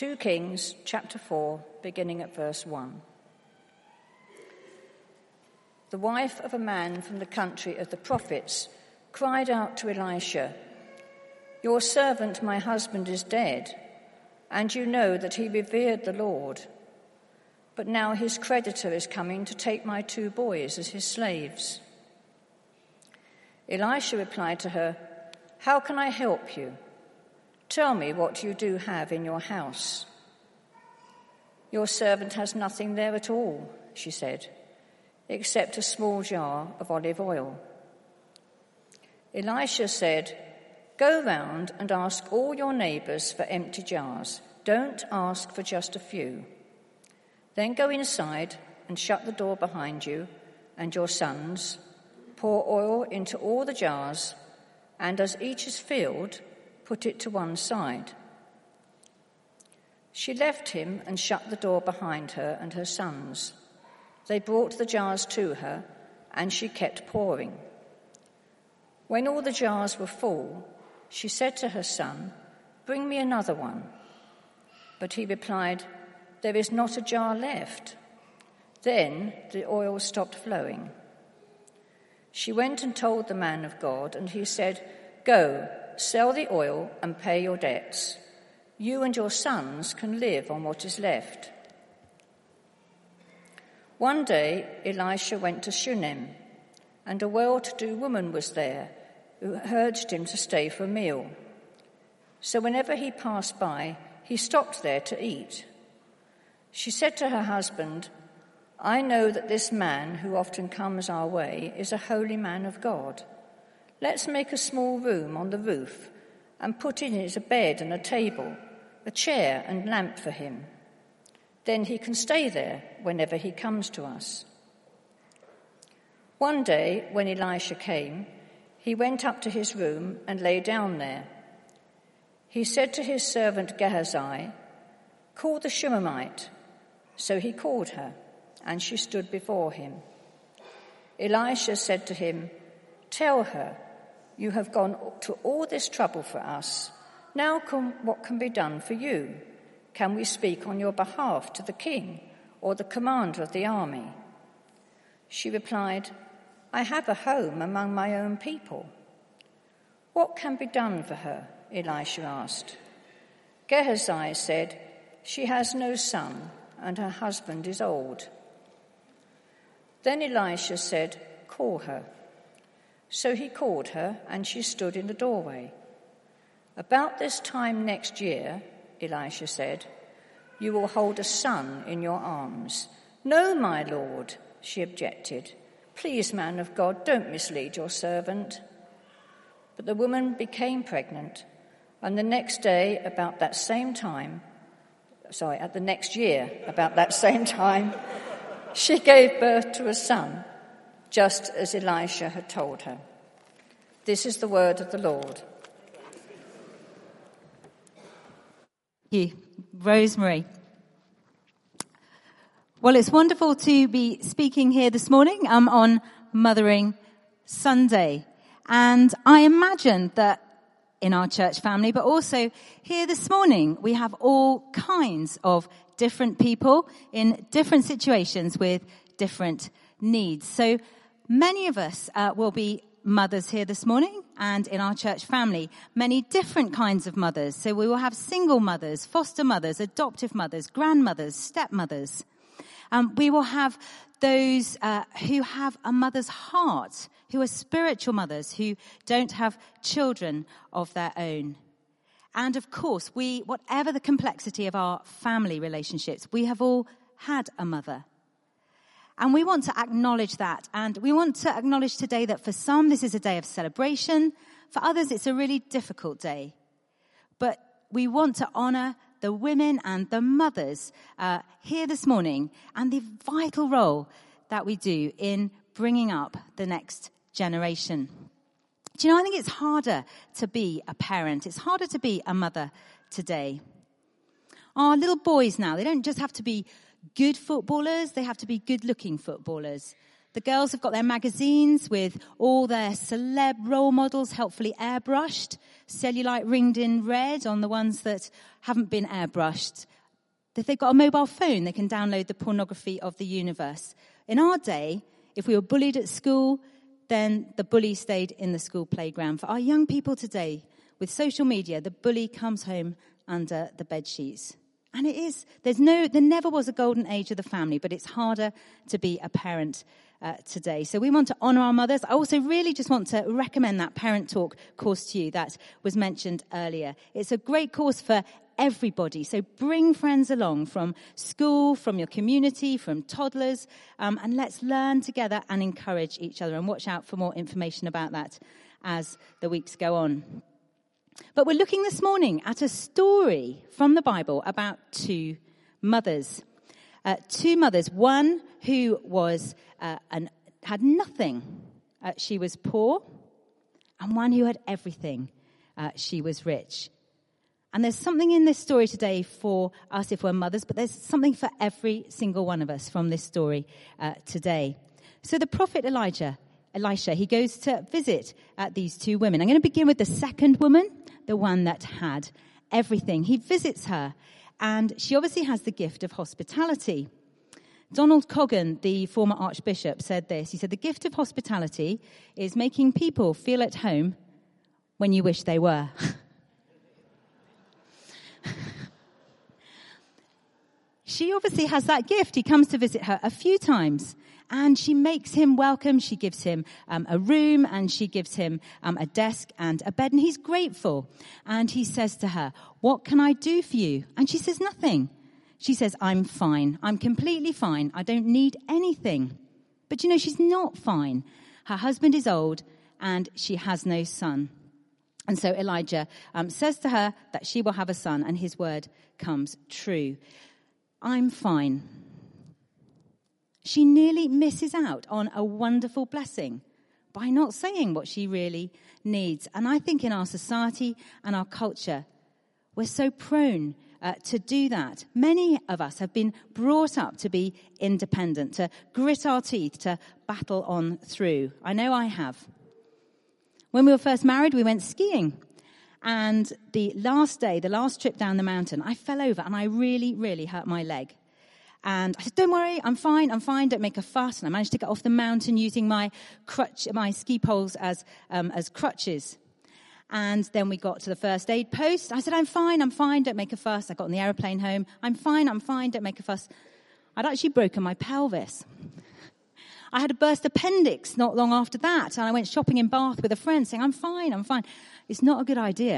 2 Kings chapter 4, beginning at verse 1. The wife of a man from the country of the prophets cried out to Elisha, "Your servant, my husband, is dead, and you know that he revered the Lord. But now his creditor is coming to take my 2 boys as his slaves." Elisha replied to her, "How can I help you? Tell me what you do have in your house." "Your servant has nothing there at all," she said, "except a small jar of olive oil." Elisha said, "Go round and ask all your neighbours for empty jars. Don't ask for just a few. Then go inside and shut the door behind you and your sons. Pour oil into all the jars, and as each is filled, put it to one side." She left him and shut the door behind her and her sons. They brought the jars to her, and she kept pouring. When all the jars were full, she said to her son, "Bring me another one." But he replied, "There is not a jar left." Then the oil stopped flowing. She went and told the man of God, and he said, "Go, sell the oil and pay your debts. You and your sons can live on what is left." One day Elisha went to Shunem, and a well-to-do woman was there who urged him to stay for a meal. So whenever he passed by, he stopped there to eat. She said to her husband, "I know that this man who often comes our way is a holy man of God. Let's make a small room on the roof and put in it a bed and a table, a chair and lamp for him. Then he can stay there whenever he comes to us." One day, when Elisha came, he went up to his room and lay down there. He said to his servant Gehazi, "Call the Shunammite." So he called her, and she stood before him. Elisha said to him, "Tell her, you have gone to all this trouble for us. Now what can be done for you? Can we speak on your behalf to the king or the commander of the army?" She replied, "I have a home among my own people." "What can be done for her?" Elisha asked. Gehazi said, "She has no son, and her husband is old." Then Elisha said, "Call her." So he called her, and she stood in the doorway. "About this time next year," Elisha said, "you will hold a son in your arms." "No, my lord," she objected. "Please, man of God, don't mislead your servant." But the woman became pregnant, and the next year, about that same time, she gave birth to a son, just as Elisha had told her. This is the word of the Lord. Thank you, Rosemary. Well, it's wonderful to be speaking here this morning on Mothering Sunday. And I imagine that in our church family, but also here this morning, we have all kinds of different people in different situations with different needs. So many of us will be mothers here this morning, and in our church family, many different kinds of mothers. So we will have single mothers, foster mothers, adoptive mothers, grandmothers, stepmothers. We will have those who have a mother's heart, who are spiritual mothers, who don't have children of their own. And of course, whatever the complexity of our family relationships, we have all had a mother. And we want to acknowledge that. And we want to acknowledge today that for some, this is a day of celebration. For others, it's a really difficult day. But we want to honour the women and the mothers here this morning and the vital role that we do in bringing up the next generation. Do you know, I think it's harder to be a parent. It's harder to be a mother today. Our little boys now, they don't just have to be good footballers, they have to be good-looking footballers. The girls have got their magazines with all their celeb role models helpfully airbrushed, cellulite ringed in red on the ones that haven't been airbrushed. If they've got a mobile phone, they can download the pornography of the universe. In our day, if we were bullied at school, then the bully stayed in the school playground. For our young people today, with social media, the bully comes home under the bed sheets. And there never was a golden age of the family, but it's harder to be a parent today. So we want to honour our mothers. I also really just want to recommend that Parent Talk course to you that was mentioned earlier. It's a great course for everybody. So bring friends along from school, from your community, from toddlers, and let's learn together and encourage each other. And watch out for more information about that as the weeks go on. But we're looking this morning at a story from the Bible about two mothers. Two mothers, one who was had nothing, she was poor, and one who had everything, she was rich. And there's something in this story today for us if we're mothers, but there's something for every single one of us from this story today. So the prophet Elisha, he goes to visit these two women. I'm going to begin with the second woman, the one that had everything. He visits her, and she obviously has the gift of hospitality. Donald Coggan, the former archbishop, said this. He said, the gift of hospitality is making people feel at home when you wish they were. She obviously has that gift. He comes to visit her a few times, and she makes him welcome. She gives him a room, and she gives him a desk and a bed, and he's grateful. And he says to her, what can I do for you? And she says, nothing. She says, I'm fine. I'm completely fine. I don't need anything. But she's not fine. Her husband is old, and she has no son. And so Elijah says to her that she will have a son, and his word comes true. I'm fine. She nearly misses out on a wonderful blessing by not saying what she really needs. And I think in our society and our culture, we're so prone to do that. Many of us have been brought up to be independent, to grit our teeth, to battle on through. I know I have. When we were first married, we went skiing. And the last trip down the mountain, I fell over and I really, really hurt my leg. And I said, don't worry, I'm fine, don't make a fuss. And I managed to get off the mountain using my ski poles as crutches. And then we got to the first aid post. I said, I'm fine, don't make a fuss. I got on the aeroplane home. I'm fine, don't make a fuss. I'd actually broken my pelvis. I had a burst appendix not long after that. And I went shopping in Bath with a friend saying, I'm fine. It's not a good idea.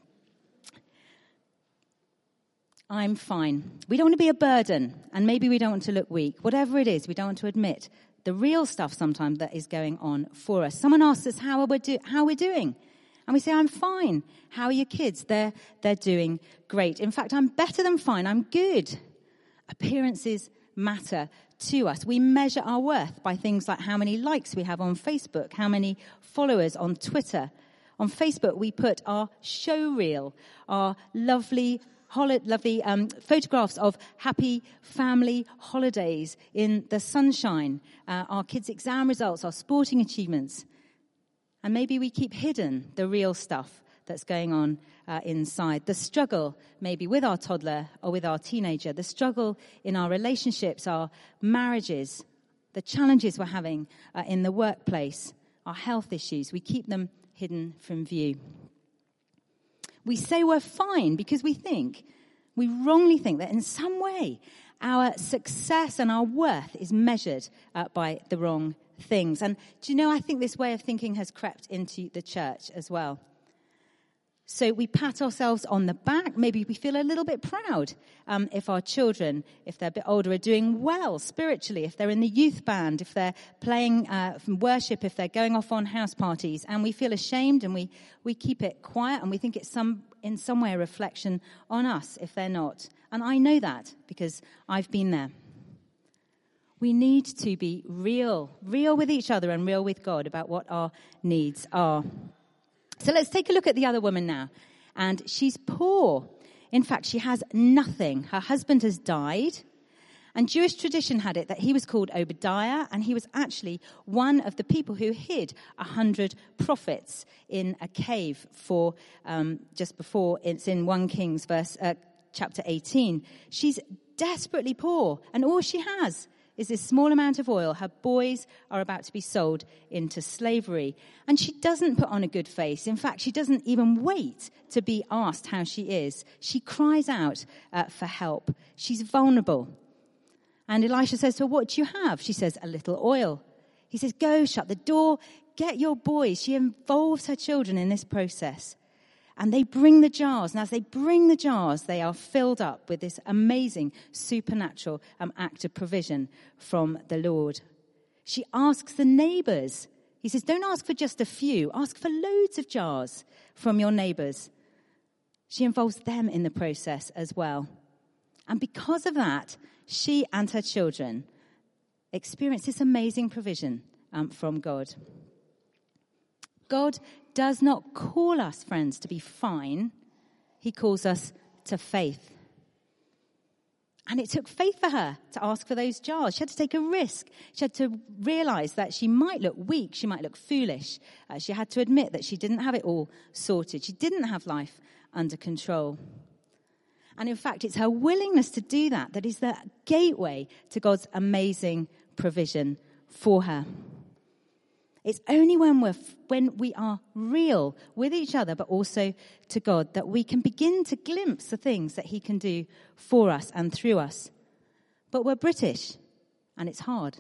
I'm fine. We don't want to be a burden, and maybe we don't want to look weak. Whatever it is, we don't want to admit the real stuff sometimes that is going on for us. Someone asks us how we're doing, and we say, I'm fine. How are your kids? They're doing great. In fact, I'm better than fine. I'm good. Appearances matter to us. We measure our worth by things like how many likes we have on Facebook, how many followers on Twitter. On Facebook, we put our show reel, our lovely photographs of happy family holidays in the sunshine, our kids' exam results, our sporting achievements. And maybe we keep hidden the real stuff that's going on inside. The struggle maybe with our toddler or with our teenager, the struggle in our relationships, our marriages, the challenges we're having in the workplace, our health issues, we keep them hidden from view. We say we're fine because we wrongly think that in some way our success and our worth is measured by the wrong things. And do you know, I think this way of thinking has crept into the church as well. So we pat ourselves on the back. Maybe we feel a little bit proud if our children, if they're a bit older, are doing well spiritually, if they're in the youth band, if they're playing worship, if they're going off on house parties. And we feel ashamed and we keep it quiet, and we think it's in some way a reflection on us if they're not. And I know that because I've been there. We need to be real with each other and real with God about what our needs are. So let's take a look at the other woman now. And she's poor. In fact, she has nothing. Her husband has died. And Jewish tradition had it that he was called Obadiah, and he was actually one of the people who hid 100 prophets in a cave for just before. It's in 1 Kings chapter 18. She's desperately poor, and all she has is this small amount of oil. Her boys are about to be sold into slavery. And she doesn't put on a good face. In fact, she doesn't even wait to be asked how she is. She cries out for help. She's vulnerable. And Elisha says to her, "What do you have?" She says, "A little oil." He says, "Go, shut the door, get your boys." She involves her children in this process. And they bring the jars. And as they bring the jars, they are filled up with this amazing supernatural act of provision from the Lord. She asks the neighbors. He says, don't ask for just a few. Ask for loads of jars from your neighbors. She involves them in the process as well. And because of that, she and her children experience this amazing provision from God. God does not call us, friends, to be fine. He calls us to faith. And it took faith for her to ask for those jars. She had to take a risk. She had to realize that she might look weak. She might look foolish. She had to admit that she didn't have it all sorted. She didn't have life under control. And in fact, it's her willingness to do that that is the gateway to God's amazing provision for her. It's only when we are real with each other, but also to God, that we can begin to glimpse the things that he can do for us and through us. But we're British, and it's hard.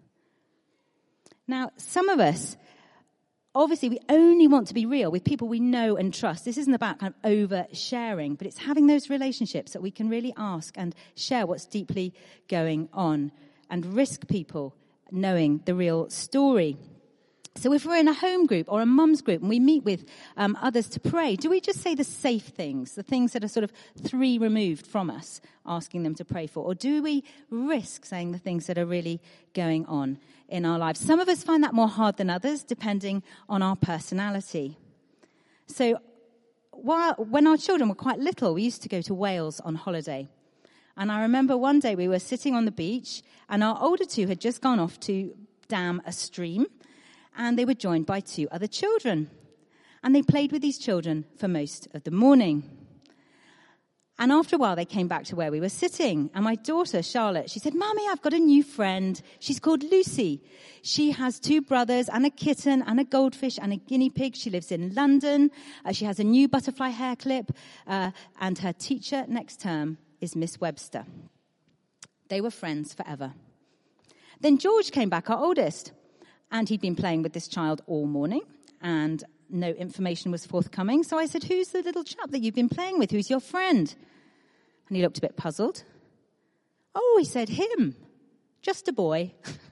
Now, some of us, obviously, we only want to be real with people we know and trust. This isn't about kind of oversharing, but it's having those relationships that we can really ask and share what's deeply going on and risk people knowing the real story. So if we're in a home group or a mum's group and we meet with others to pray, do we just say the safe things, the things that are sort of 3 removed from us, asking them to pray for? Or do we risk saying the things that are really going on in our lives? Some of us find that more hard than others, depending on our personality. So when our children were quite little, we used to go to Wales on holiday. And I remember one day we were sitting on the beach and our older 2 had just gone off to dam a stream. And they were joined by 2 other children. And they played with these children for most of the morning. And after a while, they came back to where we were sitting. And my daughter, Charlotte, she said, "Mummy, I've got a new friend. She's called Lucy. She has 2 brothers and a kitten and a goldfish and a guinea pig. She lives in London. She has a new butterfly hair clip. And her teacher next term is Miss Webster." They were friends forever. Then George came back, our oldest. And he'd been playing with this child all morning, and no information was forthcoming. So I said, "Who's the little chap that you've been playing with? Who's your friend?" And he looked a bit puzzled. "Oh," he said, "him. Just a boy."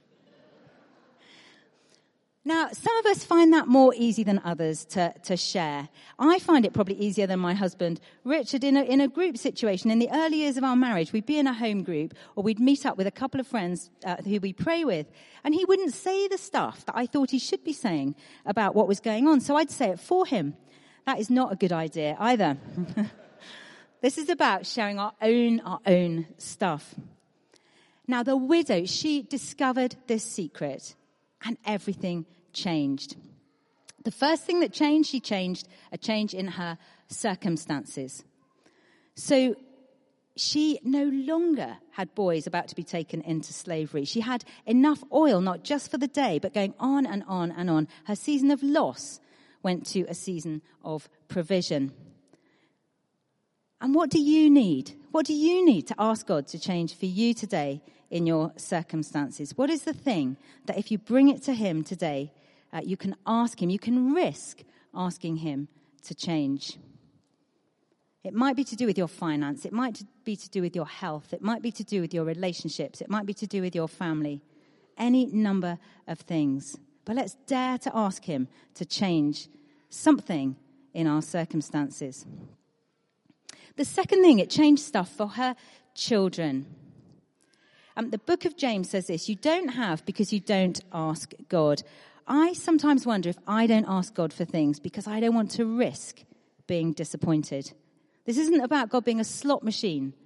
Now, some of us find that more easy than others to share. I find it probably easier than my husband, Richard. In a group situation, in the early years of our marriage, we'd be in a home group, or we'd meet up with a couple of friends who we pray with, and he wouldn't say the stuff that I thought he should be saying about what was going on, so I'd say it for him. That is not a good idea either. This is about sharing our own stuff. Now, the widow, she discovered this secret, and everything changed. The first thing that changed, she changed a change in her circumstances. So she no longer had boys about to be taken into slavery. She had enough oil, not just for the day, but going on and on and on. Her season of loss went to a season of provision. And what do you need? What do you need to ask God to change for you today in your circumstances? What is the thing that if you bring it to him today, you can ask him, you can risk asking him to change? It might be to do with your finance. It might be to do with your health. It might be to do with your relationships. It might be to do with your family. Any number of things. But let's dare to ask him to change something in our circumstances. The second thing, it changed stuff for her children. The book of James says this: you don't have because you don't ask God. I sometimes wonder if I don't ask God for things because I don't want to risk being disappointed. This isn't about God being a slot machine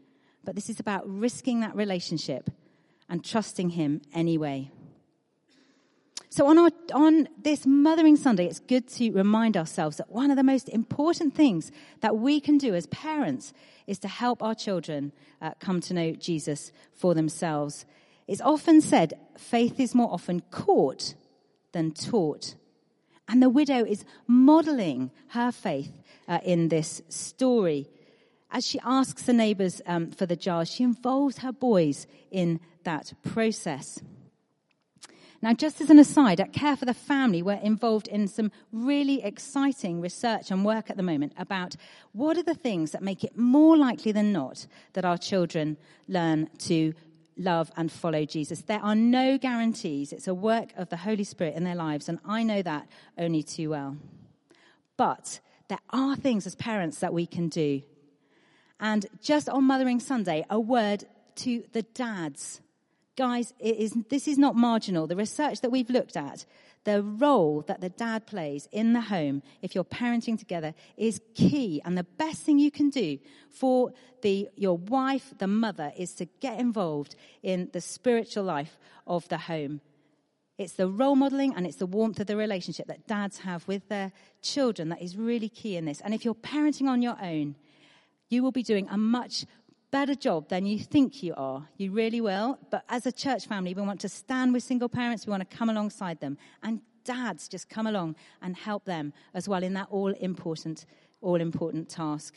but this is about risking that relationship and trusting him anyway. So on this Mothering Sunday, it's good to remind ourselves that one of the most important things that we can do as parents is to help our children come to know Jesus for themselves. It's often said, faith is more often caught than taught. And the widow is modeling her faith in this story. As she asks the neighbours for the jars, she involves her boys in that process. Now, just as an aside, at Care for the Family, we're involved in some really exciting research and work at the moment about what are the things that make it more likely than not that our children learn to love and follow Jesus. There are no guarantees. It's a work of the Holy Spirit in their lives, and I know that only too well. But there are things as parents that we can do. And just on Mothering Sunday, a word to the dads. Guys, this is not marginal. The research that we've looked at, the role that the dad plays in the home, if you're parenting together, is key. And the best thing you can do for your wife, the mother, is to get involved in the spiritual life of the home. It's the role modeling and it's the warmth of the relationship that dads have with their children that is really key in this. And if you're parenting on your own, you will be doing a much better job than you think you are. You really will. But as a church family, we want to stand with single parents. We want to come alongside them. And dads, just come along and help them as well in that all-important task.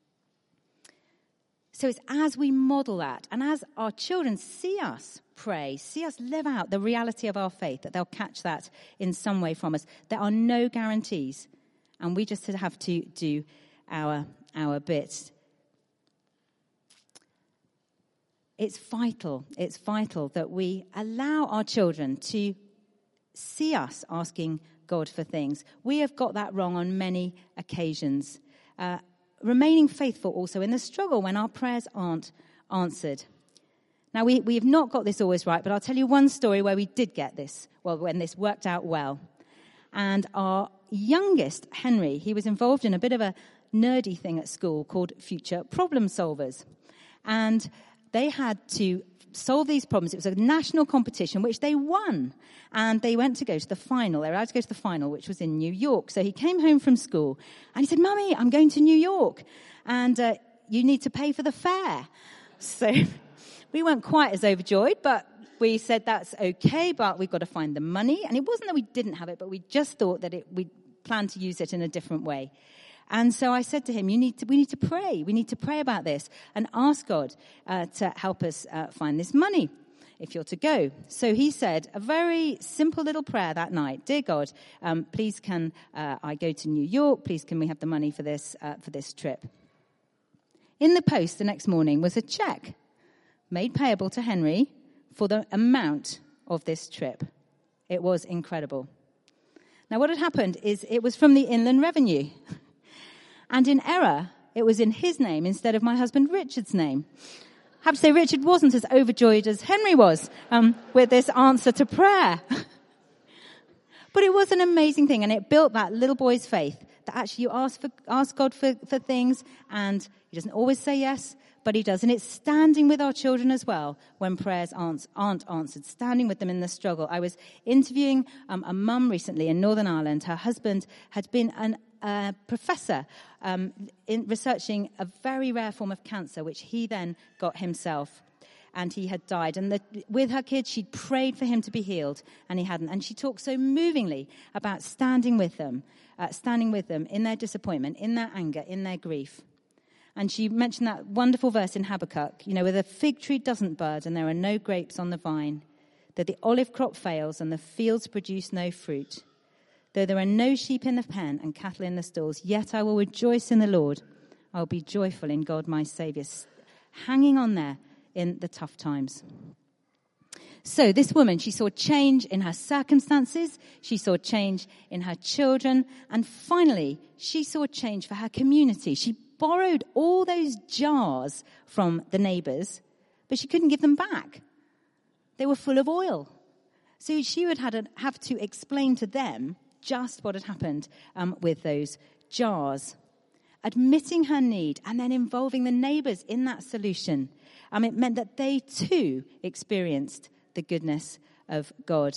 So it's as we model that, and as our children see us pray, see us live out the reality of our faith, that they'll catch that in some way from us. There are no guarantees, and we just have to do our bit. It's vital that we allow our children to see us asking God for things. We have got that wrong on many occasions. Remaining faithful also in the struggle when our prayers aren't answered. Now, we have not got this always right, but I'll tell you one story where we did get this, when this worked out well. And our youngest, Henry, he was involved in a bit of a nerdy thing at school called Future Problem Solvers. And they had to solve these problems. It was a national competition, which they won. And they went to go to the final. They were allowed to go to the final, which was in New York. So he came home from school and he said, "Mummy, I'm going to New York. And you need to pay for the fare." So we weren't quite as overjoyed, but we said that's okay, but we've got to find the money. And it wasn't that we didn't have it, but we just thought that we planned to use it in a different way. And so I said to him, we need to pray. We need to pray about this and ask God to help us find this money if you're to go. So he said a very simple little prayer that night. "Dear God, please can I go to New York? Please can we have the money for this trip?" In the post the next morning was a check made payable to Henry for the amount of this trip. It was incredible. Now what had happened is it was from the Inland Revenue. And in error, it was in his name instead of my husband Richard's name. I have to say Richard wasn't as overjoyed as Henry was with this answer to prayer. But it was an amazing thing, and it built that little boy's faith that actually you ask God for things, and he doesn't always say yes, but he does. And it's standing with our children as well when prayers aren't answered, standing with them in the struggle. I was interviewing a mum recently in Northern Ireland. Her husband had been a professor in researching a very rare form of cancer, which he then got himself, and he had died. And with her kids, she'd prayed for him to be healed, and he hadn't. And she talked so movingly about standing with them in their disappointment, in their anger, in their grief. And she mentioned that wonderful verse in Habakkuk, where the fig tree doesn't bud and there are no grapes on the vine, that the olive crop fails and the fields produce no fruit. Though there are no sheep in the pen and cattle in the stalls, yet I will rejoice in the Lord. I will be joyful in God my Saviour. Hanging on there in the tough times. So this woman, she saw change in her circumstances. She saw change in her children. And finally, she saw change for her community. She borrowed all those jars from the neighbours, but she couldn't give them back. They were full of oil. So she would have to explain to them just what had happened with those jars. admitting her need and then involving the neighbours in that solution. It meant that they too experienced the goodness of God.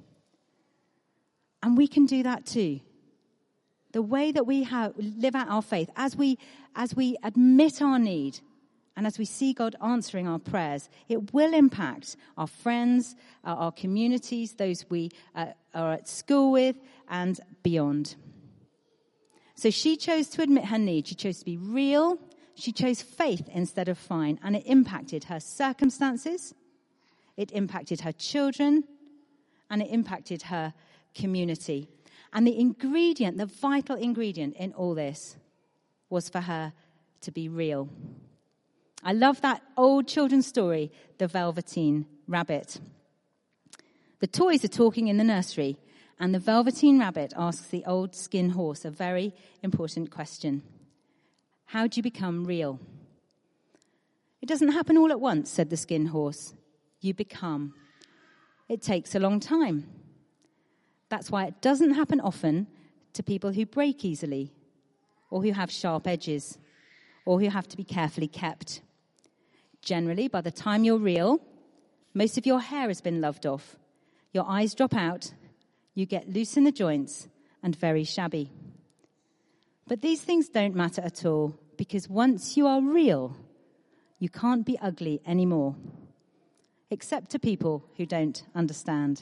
And we can do that too. The way that we live out our faith, as we admit our need and as we see God answering our prayers, it will impact our friends, our communities, those we are at school with, and beyond. So she chose to admit her need. She chose to be real. She chose faith instead of fine. And it impacted her circumstances. It impacted her children. And it impacted her community. And the vital ingredient in all this was for her to be real. I love that old children's story, The Velveteen Rabbit. The toys are talking in the nursery, and the Velveteen Rabbit asks the old skin horse a very important question. How do you become real? It doesn't happen all at once, said the skin horse. You become. It takes a long time. That's why it doesn't happen often to people who break easily, or who have sharp edges, or who have to be carefully kept. Generally, by the time you're real, most of your hair has been loved off, your eyes drop out, you get loose in the joints and very shabby. But these things don't matter at all, because once you are real, you can't be ugly anymore, except to people who don't understand.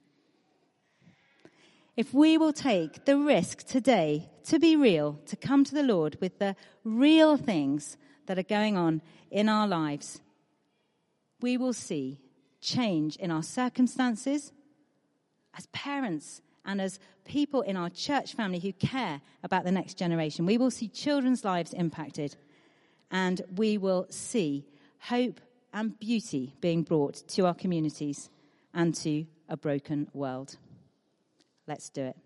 If we will take the risk today to be real, to come to the Lord with the real things that are going on in our lives, we will see change in our circumstances as parents and as people in our church family who care about the next generation. We will see children's lives impacted, and we will see hope and beauty being brought to our communities and to a broken world. Let's do it.